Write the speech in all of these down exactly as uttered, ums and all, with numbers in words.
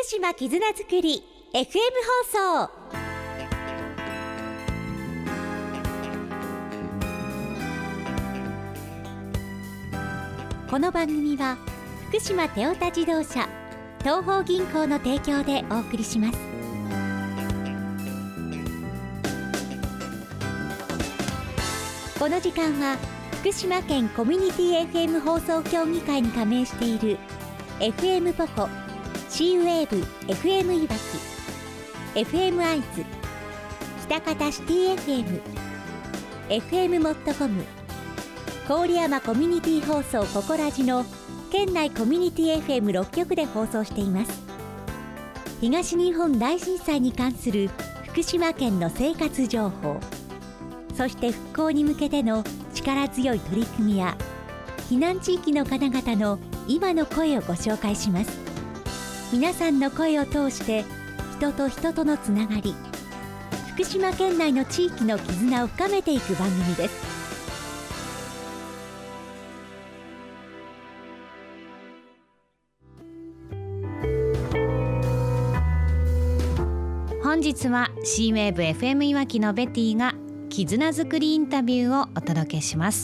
福島絆づくり エフエム 放送。この番組は福島テオタ自動車東邦銀行の提供でお送りします。この時間は福島県コミュニティ エフエム 放送協議会に加盟している エフエム ポコ、シーウェーブ エフエム いわき、エフエム 会津、喜多方シティ エフエム、エフエム モットコム、郡山コミュニティ放送ココラジの県内コミュニティ エフエムろっ 局で放送しています。東日本大震災に関する福島県の生活情報、そして復興に向けての力強い取り組みや避難地域の方々の今の声をご紹介します。皆さんの声を通して人と人とのつながり、福島県内の地域の絆を深めていく番組です。本日は シーウェーブ エフエム いわきのベティが絆づくりインタビューをお届けします。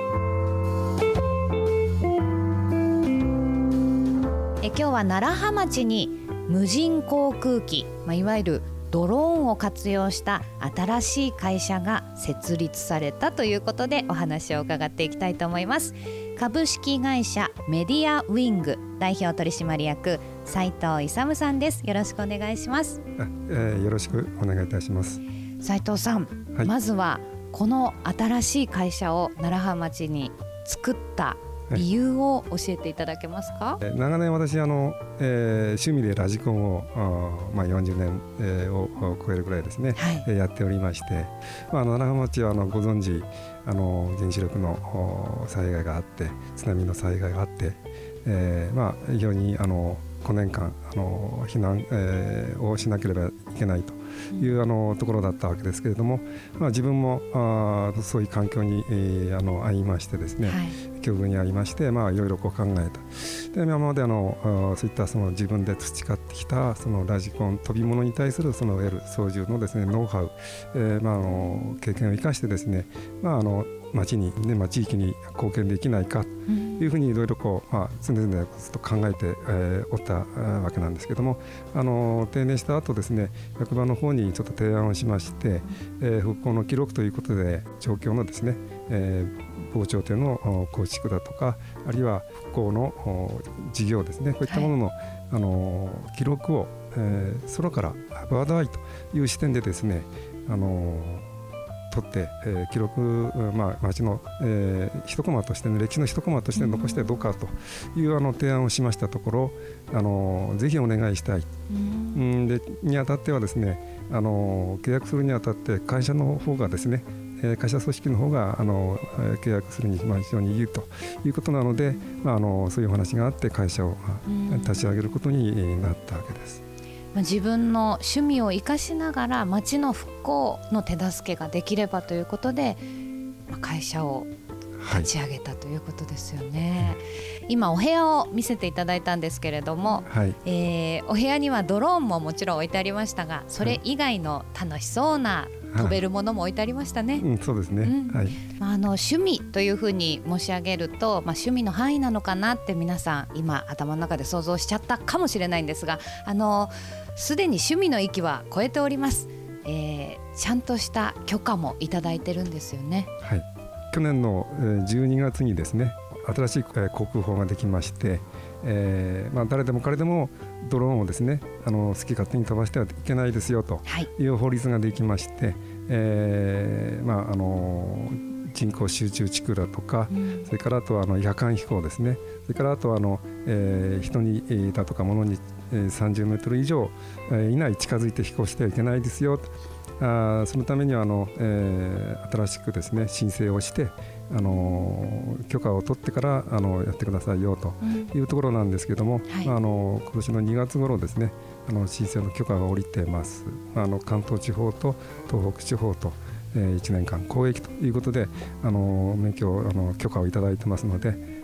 え今日は楢葉町に無人航空機、まあ、いわゆるドローンを活用した新しい会社が設立されたということでお話を伺っていきたいと思います。株式会社メディアウィング代表取締役斉藤勇さんです。よろしくお願いします。 えー、よろしくお願いいたします。 斉藤さん、はい、まずはこの新しい会社を楢葉町に作った理由を教えていただけますか？ はい、長年私あの、えー、趣味でラジコンを、まあ、よんじゅうねん、えー、を超えるぐらいですね、はい、やっておりまして、まあ、楢葉町はあのご存知あの原子力の災害があって津波の災害があって、えーまあ、非常にあのごねんかんあの避難、えー、をしなければいけないというあのところだったわけですけれども、まあ、自分もあそういう環境に、えー、あの遭いましてですね、はい、境遇にありまして、まあ、いろいろこう考えた。で今まであのそういったその自分で培ってきたそのラジコン飛び物に対するその得る操縦のですねノウハウ、えーまあ、あの経験を生かしてですね、まあ、あの町に、ねまあ、地域に貢献できないかというふうにいろいろこう、まあ、常々ずっと考えて、えー、おったわけなんですけども、あの定年した後ですね役場の方にちょっと提案をしまして、えー、復興の記録ということで状況のですね、えー防潮堤の構築だとかあるいは復興の事業ですねこういったものの、はい、あの記録を、えー、空からバードアイという視点でですねあの取って、えー、記録、まあ、町の、えー、一コマとして、ね、歴史の一コマとして残してどうかというあの提案をしましたところあのぜひお願いしたい、うん、でにあたってはですねあの契約するにあたって会社の方がですね会社組織の方があの契約するに非常にいいということなので、まあ、あのそういうお話があって会社を立ち上げることになったわけです。 自分の趣味を生かしながら町の復興の手助けができればということで会社を立ち上げたということですよね。はい、今お部屋を見せていただいたんですけれども、はいえー、お部屋にはドローンももちろん置いてありましたがそれ以外の楽しそうな飛べるものも置いてありましたね。はいうん、そうですね、うんはいまあ、あの趣味というふうに申し上げると、まあ、趣味の範囲なのかなって皆さん今頭の中で想像しちゃったかもしれないんですがあのすでに趣味の域は超えております、えー、ちゃんとした許可もいただいてるんですよね。 はい、去年のじゅうにがつにですね新しい航空法ができまして、えーまあ、誰でも彼でもドローンをですねあの好き勝手に飛ばしてはいけないですよという法律ができまして、はいえーまあ、あの人口集中地区だとか、うん、それからあとはあの夜間飛行ですねそれからあとはあの、えー、人にだとか物にさんじゅうメートル以上以内近づいて飛行してはいけないですよとあそのためにはあの、えー、新しくですね申請をしてあの許可を取ってからあのやってくださいよというところなんですけども、うんはいあの今年のにがつ頃ですねあの申請の許可が下りてます。あの関東地方と東北地方と、えー、いちねんかん公益ということであの免許あの許可をいただいてますので、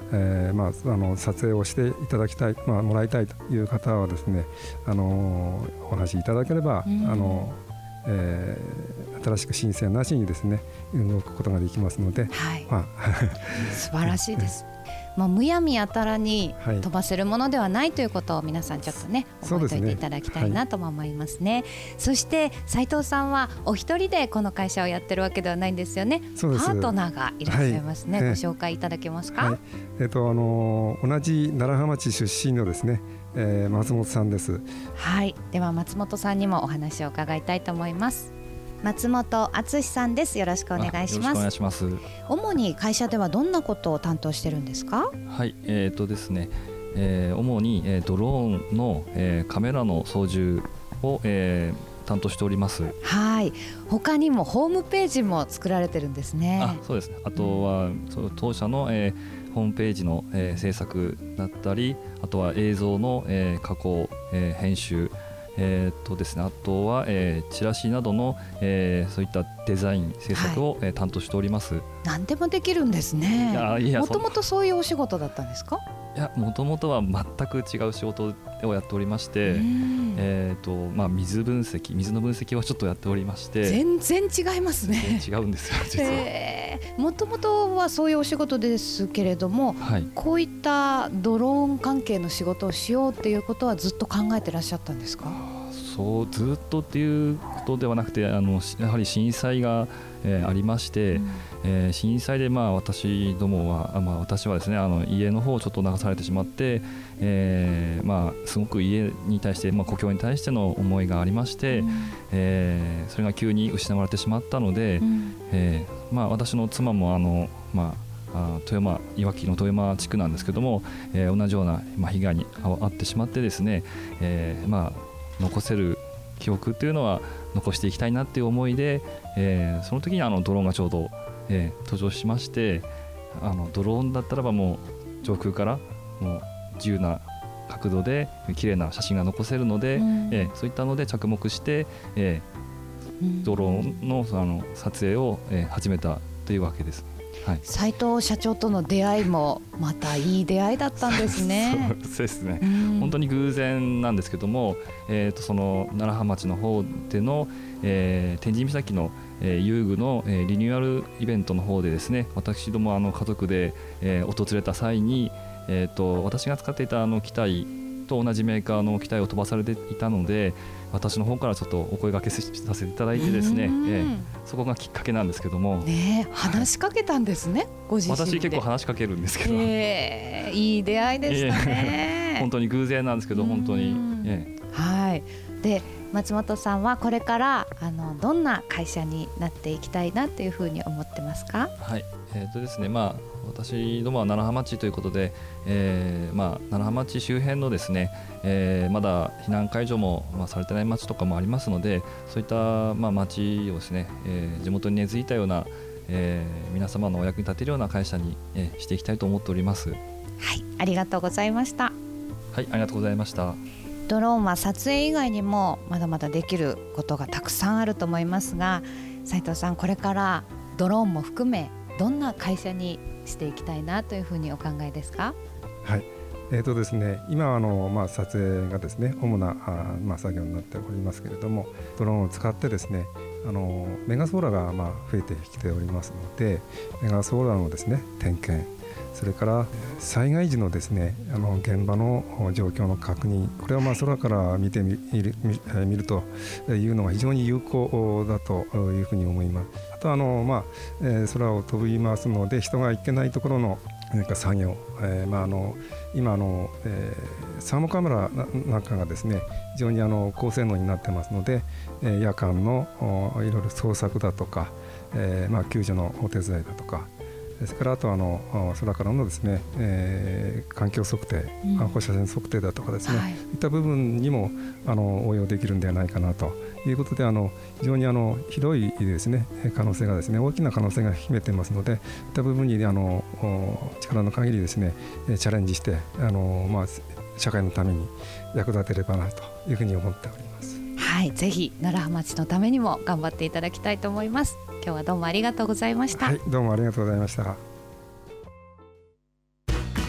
えーまあ、あの撮影をしていただきたい、まあ、もらいたいという方はですね、あのお話しいただければ、うん、あのえー、新しく申請なしにですね動くことができますので、 はい、 まあ、素晴らしいです。まあ、むやみやたらに飛ばせるものではないということを皆さんちょっとね覚えておいていただきたいなとも思いますね。そして斉藤さんはお一人でこの会社をやってるわけではないんですよね。 そうです。 パートナーがいらっしゃいますね、はい、ご紹介いただけますか。 はい、えーとあのー、同じ楢葉町出身のですね、えー、松本さんです。 はい、では松本さんにもお話を伺いたいと思います。松本敦さんです。よろしくお願いします。よろしくお願いします。主に会社ではどんなことを担当してるんですか。 はい、えーとですね、えー、主に、えー、ドローンの、えー、カメラの操縦を、えー、担当しております。 はい、他にもホームページも作られてるんですね。 あ、そうですね。あとは、うん、その当社の、えー、ホームページの、えー、制作だったり、あとは映像の、えー、加工、えー、編集、えーとですね、あとは、えー、チラシなどの、えー、そういったデザイン制作を、はい、えー、担当しております。 何でもできるんですね。もともとそういうお仕事だったんですか。 いや、もともとは全く違う仕事をやっておりまして、えーとまあ、水分析水の分析をちょっとやっておりまして。 全然違いますね。 違うんですよ実は。 もともとはそういうお仕事ですけれども、はい、こういったドローン関係の仕事をしようっていうことはずっと考えてらっしゃったんですか。 そうずっとっていうことではなくて、あのやはり震災が、えー、ありまして、うん、えー、震災で、まあ、私どもは、まあ、私はですね、あの家の方をちょっと流されてしまって、えーまあ、すごく家に対して、まあ、故郷に対しての思いがありまして、うん、えー、それが急に失われてしまったので、うん、えーまあ、私の妻もあの、まあ、富山いわきの富山地区なんですけども、えー、同じような、まあ、被害に遭ってしまってですね、えーまあ残せる記憶というのは残していきたいなっていう思いで、えー、その時にあのドローンがちょうど、えー、登場しまして、あのドローンだったらばもう上空からもう自由な角度で綺麗な写真が残せるので、うん、えー、そういったので着目して、えー、ドローン の, あの撮影を、えー、始めたというわけです。はい、 斉藤社長との出会いもまたいい出会いだったんですね。 そうですね、うん、本当に偶然なんですけども、えー、とその楢葉町の方での、えー、天神岬の、えー、遊具の、えー、リニューアルイベントの方でですね、私どもあの家族で、えー、訪れた際に、えー、と私が使っていたあの機体と同じメーカーの機体を飛ばされていたので、私の方からちょっとお声掛けさせていただいてですね、えー、そこがきっかけなんですけども、 ね、話しかけたんですね、はい、ご自身で。 私結構話しかけるんですけど、 えー、いい出会いでしたね、 えー、本当に偶然なんですけど本当に、えー、はい。で松本さんはこれからあのどんな会社になっていきたいなというふうに思ってますか。 はい、えーとですね、まあ、私どもは楢葉町ということで、えーまあ、楢葉町周辺のですね、えー、まだ避難解除も、まあ、されてない町とかもありますので、そういった、まあ、町をですね、えー、地元に根付いたような、えー、皆様のお役に立てるような会社に、えー、していきたいと思っております。はい、 ありがとうございました。 はい、ありがとうございました。 ドローンは撮影以外にもまだまだできることがたくさんあると思いますが、斉藤さん、これからドローンも含めどんな会社にしていきたいなというふうにお考えですか。 はい、えーとですね、今あの、まあ、撮影がですね主なあ、まあ、作業になっておりますけれども、ドローンを使ってですね、あのメガソーラーがまあ増えてきておりますので、メガソーラーのですね点検、それから災害時のですねあの現場の状況の確認、これをまあ空から見てみる、見るというのが非常に有効だというふうに思います。あとあの、まあえー、空を飛びますので人が行けないところの何か作業、えーまあ、あの今あの、えー、サーモカメラなんかがですね非常にあの高性能になってますので、えー、夜間のいろいろ捜索だとか、えーまあ、救助のお手伝いだとか、ですからあとあの空からのですね、えー、環境測定、うん、放射線測定だとかですね、はい、いった部分にもあの応用できるんではないかなということで、あの非常にあの広いですね可能性がですね大きな可能性が秘めていますので、いった部分にあの力の限りですねチャレンジしてあの、まあ、社会のために役立てればなというふうに思っております。 はい、ぜひ楢葉町のためにも頑張っていただきたいと思います。今日はどうもありがとうございました。 はい、どうもありがとうございました。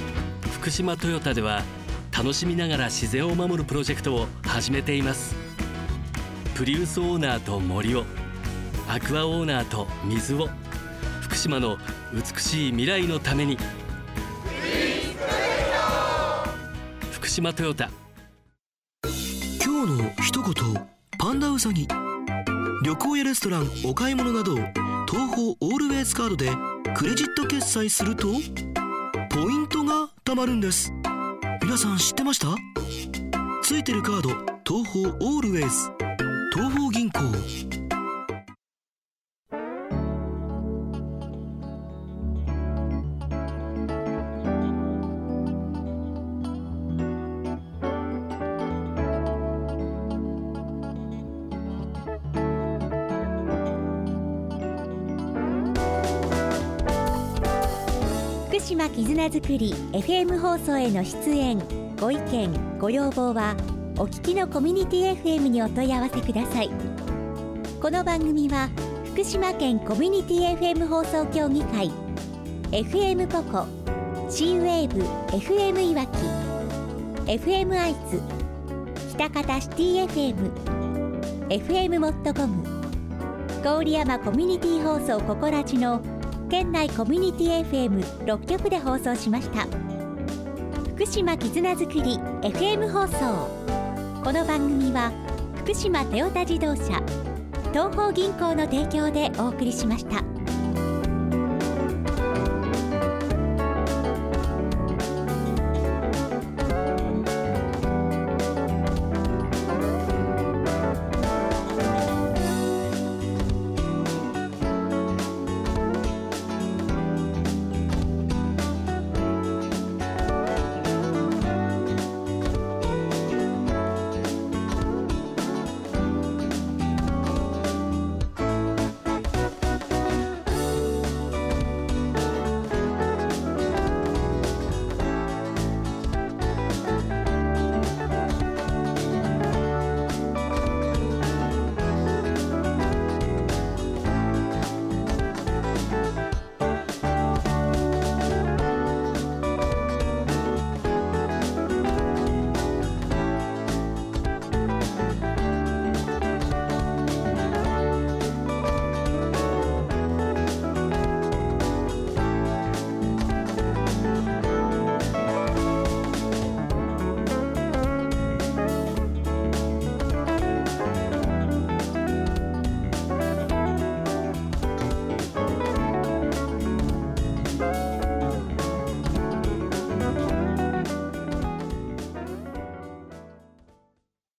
福島トヨタでは楽しみながら自然を守るプロジェクトを始めています。プリウスオーナーと森を、アクアオーナーと水を、福島の美しい未来のために。福島トヨタ。 今日の一言、パンダウサギ。旅行やレストラン、お買い物など東宝オールウェイズカードでクレジット決済するとポイントが貯まるんです。皆さん知ってました？ついてるカード、東宝オールウェイズ、東宝銀行。 福島絆づくり エフエム 放送への出演、ご意見ご要望はお聞きのコミュニティ エフエム にお問い合わせください。この番組は福島県コミュニティ エフエム 放送協議会、 エフエム ポコ、 C ウェーブ エフエム いわき、 エフエム 愛知、喜多方シティ エフエム、 エフエム モットコム、郡山コミュニティ放送ココラジの県内コミュニティ エフエムろっきょくで放送しました。福島絆づくり エフエム 放送。この番組は福島トヨタ自動車、東宝銀行の提供でお送りしました。